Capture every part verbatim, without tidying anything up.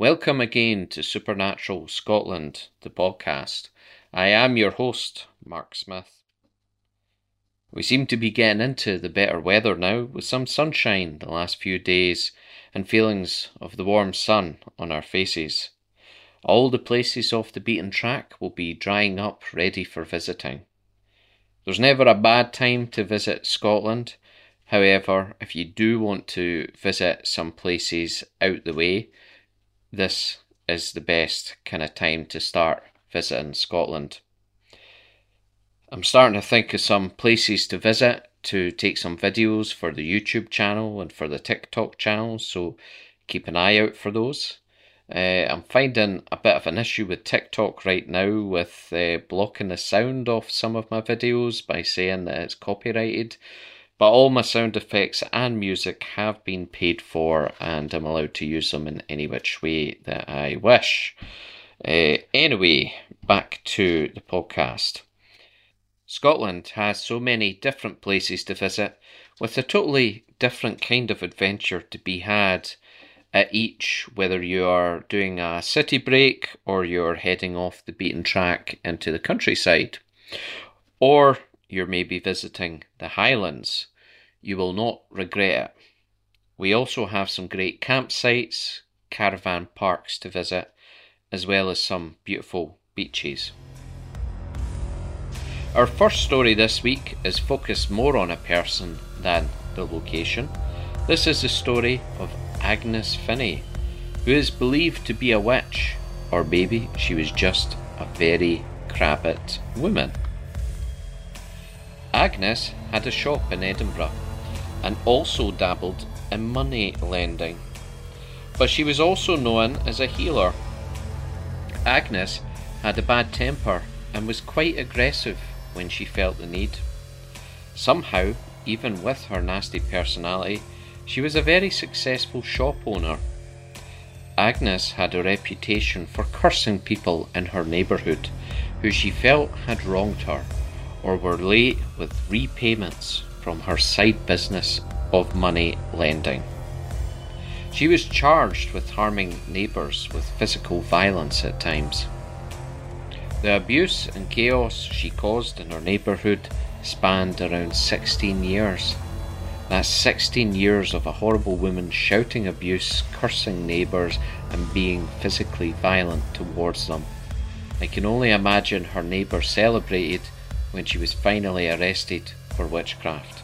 Welcome again to Supernatural Scotland, the podcast. I am your host, Mark Smith. We seem to be getting into the better weather now, with some sunshine the last few days and feelings of the warm sun on our faces. All the places off the beaten track will be drying up, ready for visiting. There's never a bad time to visit Scotland. However, if you do want to visit some places out the way, this is the best kind of time to start visiting Scotland. I'm starting to think of some places to visit, to take some videos for the YouTube channel and for the TikTok channel, so keep an eye out for those. Uh, I'm finding a bit of an issue with TikTok right now with uh, blocking the sound off some of my videos by saying that it's copyrighted. But all my sound effects and music have been paid for, and I'm allowed to use them in any which way that I wish. Uh, anyway, back to the podcast. Scotland has so many different places to visit, with a totally different kind of adventure to be had at each, whether you are doing a city break or you're heading off the beaten track into the countryside, or you're maybe visiting the Highlands. You will not regret it. We also have some great campsites, caravan parks to visit, as well as some beautiful beaches. Our first story this week is focused more on a person than the location. This is the story of Agnes Finney, who is believed to be a witch, or maybe she was just a very crabbit woman. Agnes had a shop in Edinburgh and also dabbled in money lending, but she was also known as a healer. Agnes had a bad temper and was quite aggressive when she felt the need. Somehow, even with her nasty personality, she was a very successful shop owner. Agnes had a reputation for cursing people in her neighbourhood who she felt had wronged her or were late with repayments from her side business of money lending. She was charged with harming neighbours with physical violence at times. The abuse and chaos she caused in her neighbourhood spanned around sixteen years. That's sixteen years of a horrible woman shouting abuse, cursing neighbours and being physically violent towards them. I can only imagine her neighbours celebrated when she was finally arrested for witchcraft.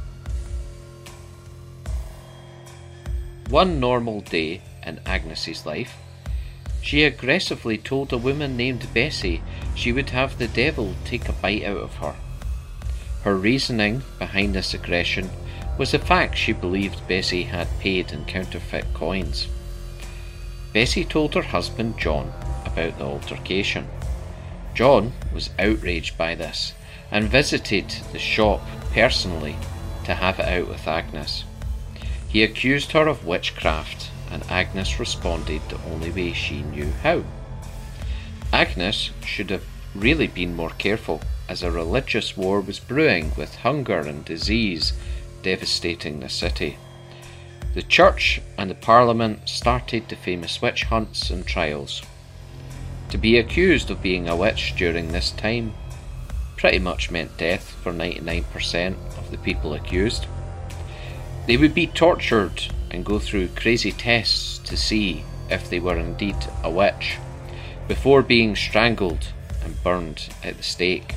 One normal day in Agnes's life, she aggressively told a woman named Bessie she would have the devil take a bite out of her. Her reasoning behind this aggression was the fact she believed Bessie had paid in counterfeit coins. Bessie told her husband John about the altercation. John was outraged by this and visited the shop personally to have it out with Agnes. He accused her of witchcraft, and Agnes responded the only way she knew how. Agnes should have really been more careful, as a religious war was brewing with hunger and disease devastating the city. The church and the parliament started the famous witch hunts and trials. To be accused of being a witch during this time pretty much meant death for ninety-nine percent of the people accused. They would be tortured and go through crazy tests to see if they were indeed a witch, before being strangled and burned at the stake.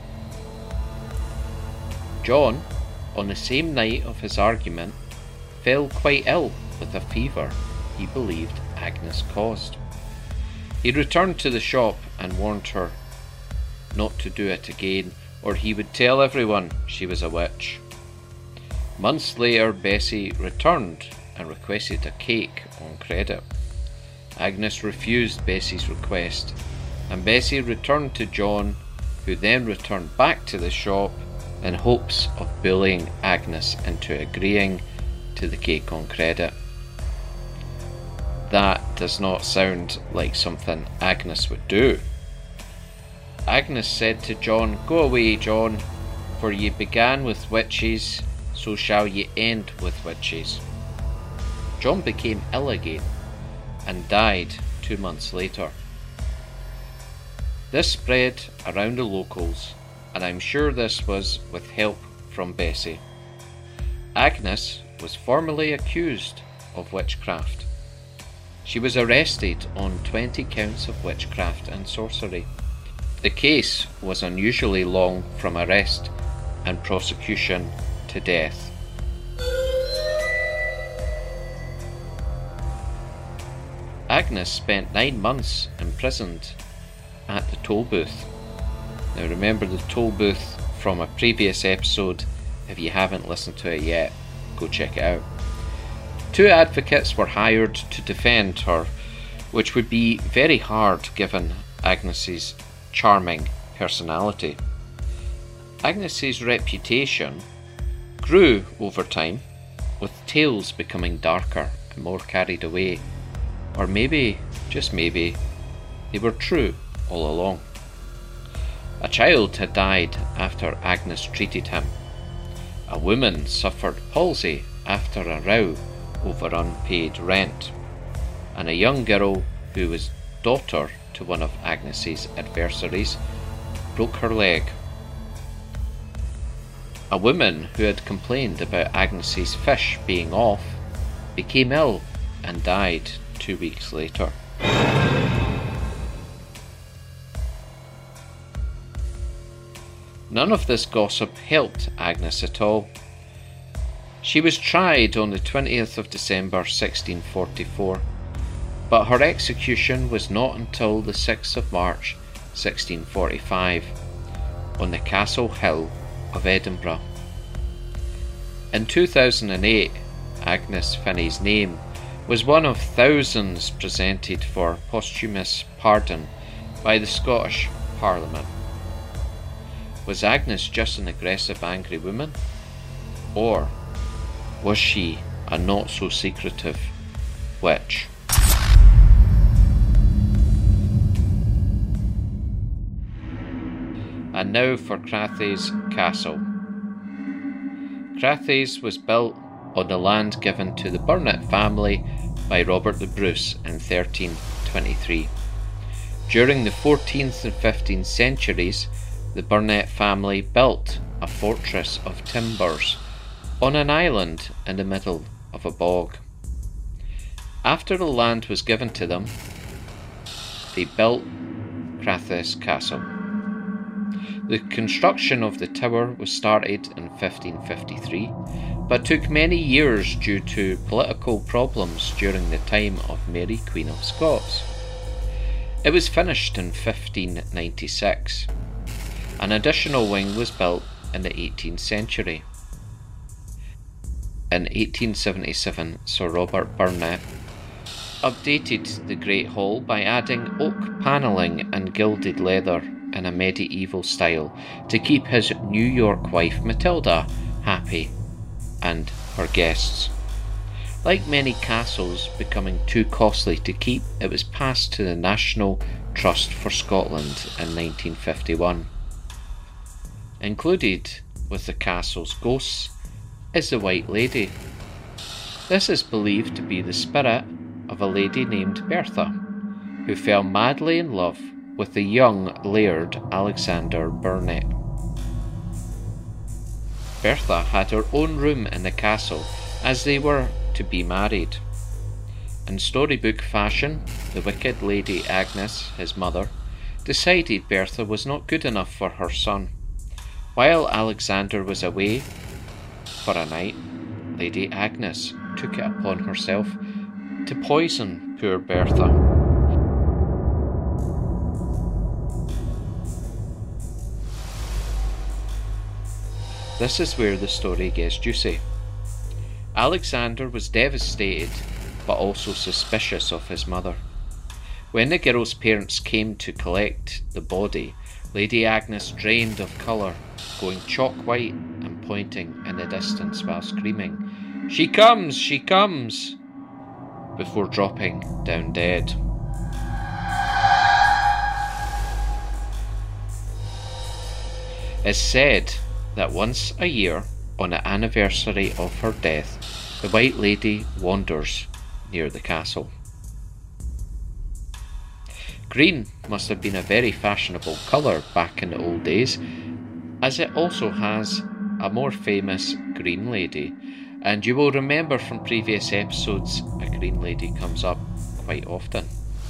John, on the same night of his argument, fell quite ill with a fever he believed Agnes caused. He returned to the shop and warned her not to do it again, or he would tell everyone she was a witch. Months later, Bessie returned and requested a cake on credit. Agnes refused Bessie's request, and Bessie returned to John, who then returned back to the shop in hopes of bullying Agnes into agreeing to the cake on credit. That does not sound like something Agnes would do. Agnes said to John, "Go away, John, for ye began with witches, so shall ye end with witches." John became ill again, and died two months later. This spread around the locals, and I'm sure this was with help from Bessie. Agnes was formally accused of witchcraft. She was arrested on twenty counts of witchcraft and sorcery. The case was unusually long from arrest and prosecution to death. Agnes spent nine months imprisoned at the toll booth. Now remember the toll booth from a previous episode. If you haven't listened to it yet, go check it out. Two advocates were hired to defend her, which would be very hard given Agnes's charming personality. Agnes's reputation grew over time, with tales becoming darker and more carried away. Or maybe, just maybe, they were true all along. A child had died after Agnes treated him. A woman suffered palsy after a row over unpaid rent. And a young girl who was daughter to one of Agnes's adversaries broke her leg. A woman who had complained about Agnes's fish being off became ill and died two weeks later. None of this gossip helped Agnes at all. She was tried on the twentieth of December sixteen forty-four, but her execution was not until the sixth of March sixteen forty-five on the Castle Hill of Edinburgh. In two thousand eight, Agnes Finney's name was one of thousands presented for posthumous pardon by the Scottish Parliament. Was Agnes just an aggressive, angry woman? Or was she a not-so-secretive witch? And now for Crathae's Castle. Crathae's was built on the land given to the Burnet family by Robert the Bruce in thirteen twenty-three. During the fourteenth and fifteenth centuries, the Burnet family built a fortress of timbers on an island in the middle of a bog. After the land was given to them, they built Crathae's Castle. The construction of the tower was started in fifteen fifty-three, but took many years due to political problems during the time of Mary Queen of Scots. It was finished in fifteen ninety-six. An additional wing was built in the eighteenth century. In eighteen seventy-seven, Sir Robert Burnet updated the Great Hall by adding oak panelling and gilded leather in a medieval style to keep his New York wife Matilda happy and her guests. Like many castles becoming too costly to keep, it was passed to the National Trust for Scotland in nineteen fifty-one. Included with the castle's ghosts is the White Lady. This is believed to be the spirit of a lady named Bertha, who fell madly in love with the young Laird Alexander Burnet. Bertha had her own room in the castle as they were to be married. In storybook fashion, the wicked Lady Agnes, his mother, decided Bertha was not good enough for her son. While Alexander was away for a night, Lady Agnes took it upon herself to poison poor Bertha. This is where the story gets juicy. Alexander was devastated, but also suspicious of his mother. When the girl's parents came to collect the body, Lady Agnes drained of colour, going chalk white and pointing in the distance while screaming, "She comes! She comes!" before dropping down dead. It's said that once a year, on the anniversary of her death, the White Lady wanders near the castle. Green must have been a very fashionable colour back in the old days, as it also has a more famous Green Lady, and you will remember from previous episodes a Green Lady comes up quite often.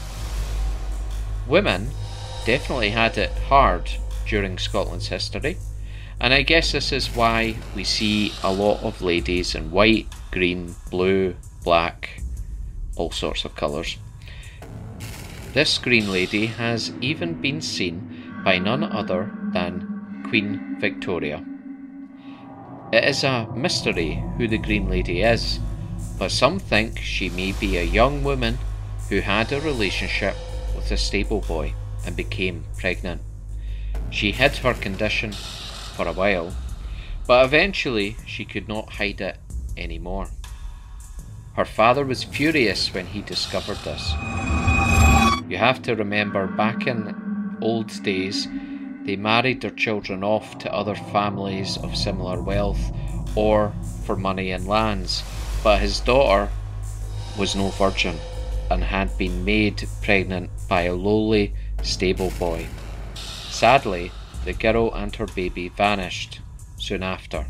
Women definitely had it hard during Scotland's history, and I guess this is why we see a lot of ladies in white, green, blue, black, all sorts of colours. This Green Lady has even been seen by none other than Queen Victoria. It is a mystery who the Green Lady is, but some think she may be a young woman who had a relationship with a stable boy and became pregnant. She hid her condition for a while, but eventually she could not hide it anymore. Her father was furious when he discovered this. You have to remember, back in old days, they married their children off to other families of similar wealth or for money and lands, but his daughter was no virgin and had been made pregnant by a lowly stable boy. Sadly, the girl and her baby vanished soon after.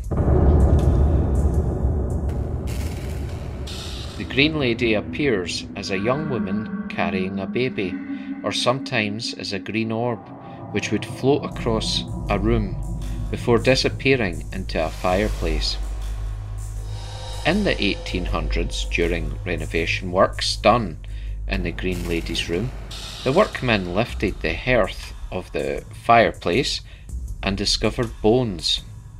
The Green Lady appears as a young woman carrying a baby, or sometimes as a green orb, which would float across a room before disappearing into a fireplace. In the eighteen hundreds, during renovation works done in the Green Lady's room, the workmen lifted the hearth of the fireplace and discovered bones.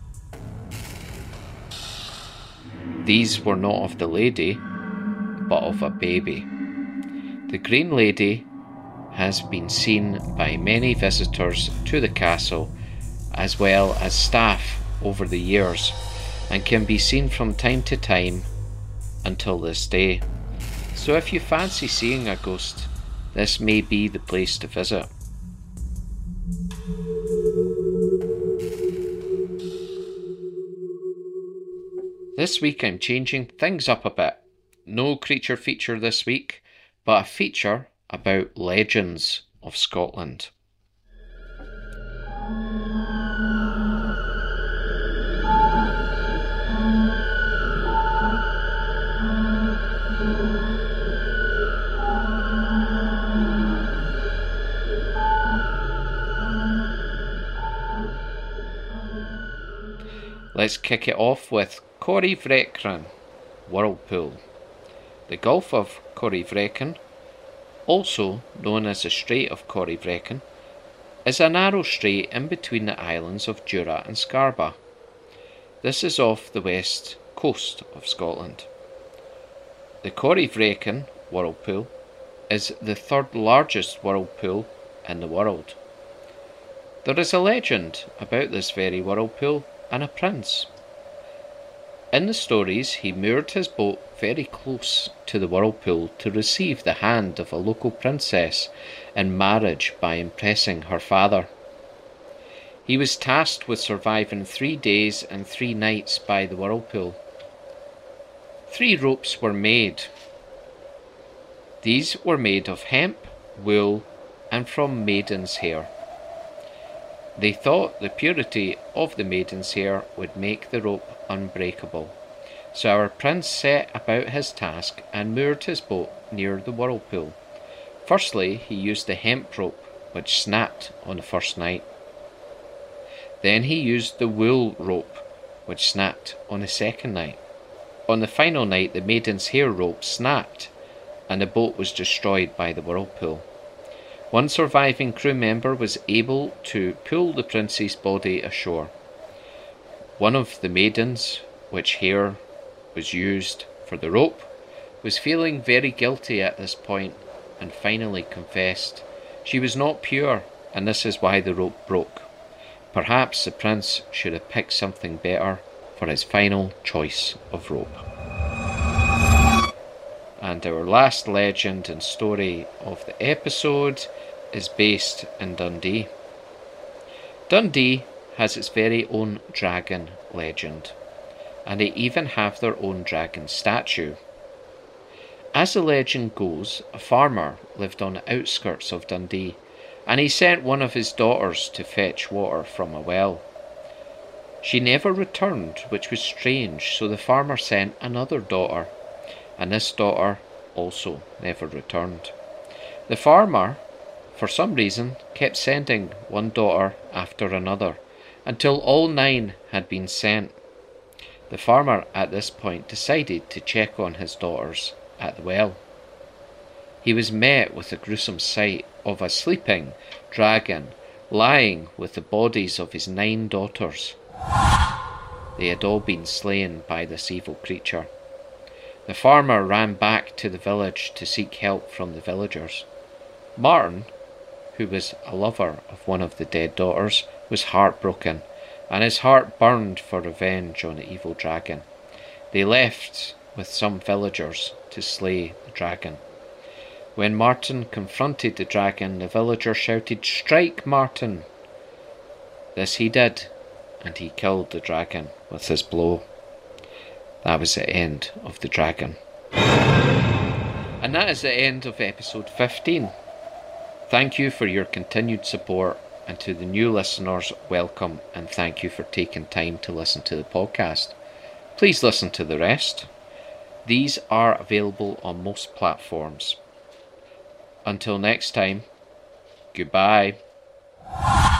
These were not of the lady, but of a baby. The Green Lady has been seen by many visitors to the castle, as well as staff over the years, and can be seen from time to time until this day. So if you fancy seeing a ghost, this may be the place to visit. This week I'm changing things up a bit. No creature feature this week, but a feature about legends of Scotland. Let's kick it off with Corryvreckan Whirlpool. The Gulf of Corryvreckan, also known as the Strait of Corryvreckan, is a narrow strait in between the islands of Jura and Scarborough. This is off the west coast of Scotland. The Corryvreckan Whirlpool is the third largest whirlpool in the world. There is a legend about this very whirlpool and a prince. In the stories, he moored his boat very close to the whirlpool to receive the hand of a local princess in marriage by impressing her father. He was tasked with surviving three days and three nights by the whirlpool. Three ropes were made. These were made of hemp, wool, and from maiden's hair. They thought the purity of the maiden's hair would make the rope unbreakable, so our prince set about his task and moored his boat near the whirlpool. Firstly, he used the hemp rope, which snapped on the first night. Then he used the wool rope, which snapped on the second night. On the final night, the maiden's hair rope snapped, and the boat was destroyed by the whirlpool. One surviving crew member was able to pull the prince's body ashore. One of the maidens, which hair was used for the rope, was feeling very guilty at this point and finally confessed. She was not pure, and this is why the rope broke. Perhaps the prince should have picked something better for his final choice of rope. And our last legend and story of the episode is based in Dundee. Dundee has its very own dragon legend, and they even have their own dragon statue. As the legend goes, a farmer lived on the outskirts of Dundee, and he sent one of his daughters to fetch water from a well. She never returned, which was strange, so the farmer sent another daughter, and this daughter also never returned. The farmer, for some reason, kept sending one daughter after another, until all nine had been sent. The farmer at this point decided to check on his daughters at the well. He was met with the gruesome sight of a sleeping dragon lying with the bodies of his nine daughters. They had all been slain by this evil creature. The farmer ran back to the village to seek help from the villagers. Martin, who was a lover of one of the dead daughters, was heartbroken, and his heart burned for revenge on the evil dragon. They left with some villagers to slay the dragon. When Martin confronted the dragon, the villagers shouted, "Strike Martin!" This he did, and he killed the dragon with his blow. That was the end of the dragon. And that is the end of episode fifteen. Thank you for your continued support, and to the new listeners, welcome, and thank you for taking time to listen to the podcast. Please listen to the rest. These are available on most platforms. Until next time, goodbye.